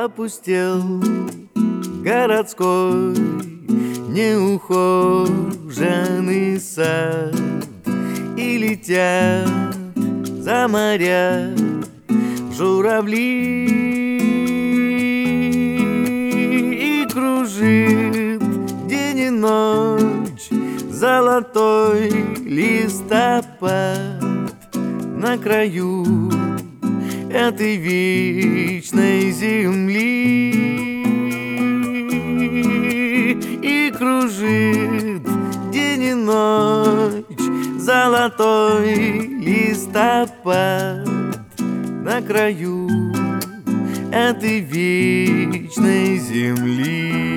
Опустел городской неухоженный сад, и летят за моря журавли, и кружит день и ночь золотой листопад на краю этой вечной земли, и кружит день и ночь золотой листопад на краю этой вечной земли.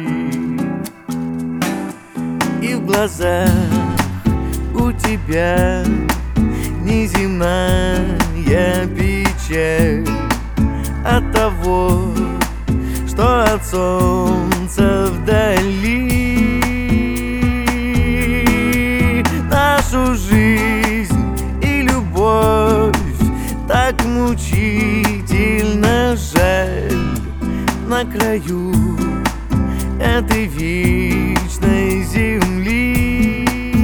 И в глазах у тебя неземная печаль от того, что от солнца вдали. Нашу жизнь и любовь так мучительно жаль на краю этой вечной земли.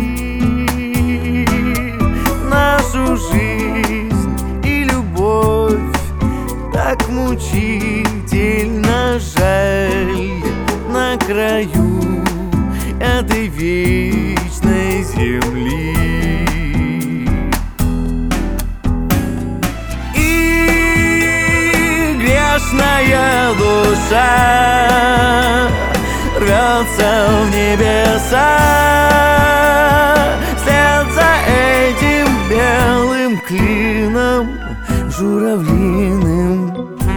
Нашу жизнь и любовь так мучительно жаль на краю этой вечной земли. И грешная душа рвется в небеса вслед за этим белым клином журавлиным.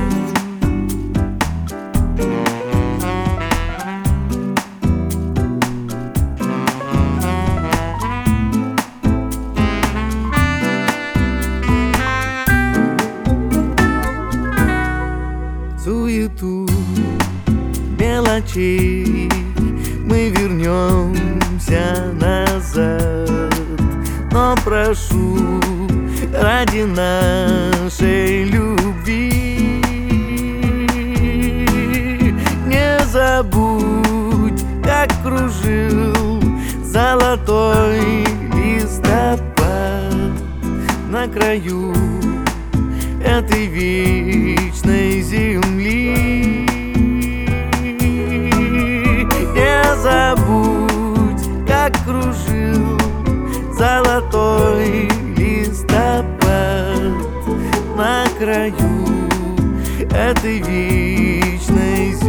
Суету мелочей мы вернемся назад, но прошу ради нашей любви не забудь, как кружил золотой листопад на краю этой вечной земли. Не забудь, как кружил золотой листопад на краю этой вечной земли.